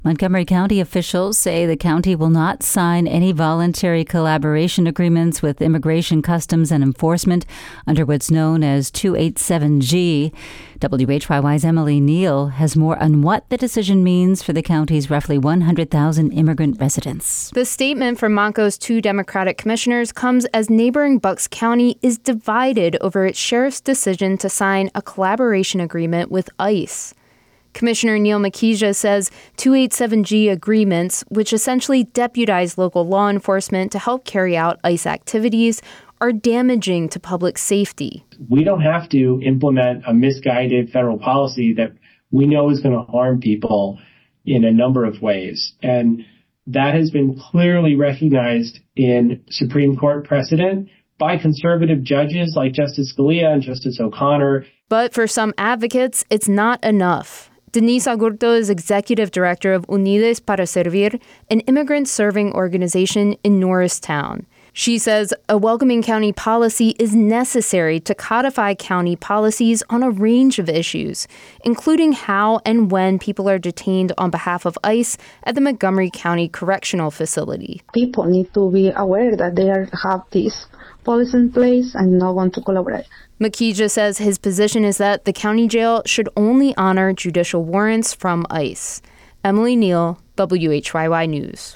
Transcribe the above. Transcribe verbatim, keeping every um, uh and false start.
Montgomery County officials say the county will not sign any voluntary collaboration agreements with Immigration, Customs, and Enforcement under what's known as two eighty-seven G. W H Y Y's Emily Neal has more on what the decision means for the county's roughly one hundred thousand immigrant residents. The statement from Montco's two Democratic commissioners comes as neighboring Bucks County is divided over its sheriff's decision to sign a collaboration agreement with ICE. Commissioner Neil Makija says two eighty-seven G agreements, which essentially deputize local law enforcement to help carry out ICE activities, are damaging to public safety. We don't have to implement a misguided federal policy that we know is going to harm people in a number of ways. And that has been clearly recognized in Supreme Court precedent by conservative judges like Justice Scalia and Justice O'Connor. But for some advocates, it's not enough. Denise Agurto is executive director of Unides para Servir, an immigrant-serving organization in Norristown. She says a welcoming county policy is necessary to codify county policies on a range of issues, including how and when people are detained on behalf of ICE at the Montgomery County Correctional Facility. People need to be aware that they are, have this policy in place and not want to collaborate. Makija says his position is that the county jail should only honor judicial warrants from ICE. Emily Neal, W H Y Y News.